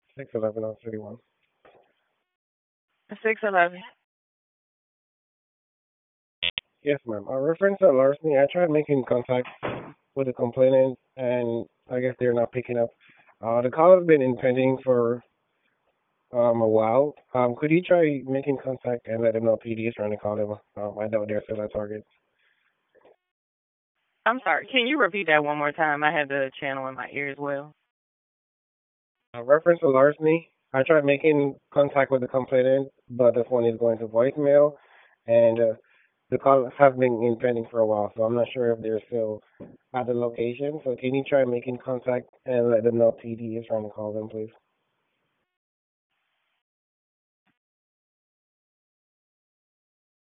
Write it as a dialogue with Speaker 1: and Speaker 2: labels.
Speaker 1: 611-31.
Speaker 2: 611.
Speaker 1: Yes, ma'am. Reference to larceny, I tried making contact with the complainant, and I guess they're not picking up. The call has been impending for a while. Could you try making contact and let them know PD is trying to call them? I know they're still at target.
Speaker 2: I'm sorry. Can you repeat that one more time? I had the channel in my ear as well.
Speaker 1: Reference to larceny, I tried making contact with the complainant, but the phone is going to voicemail, and the call has been impending for a while, so I'm not sure if they're still at the location. So can you try making contact and let them know PD is trying to call them, please?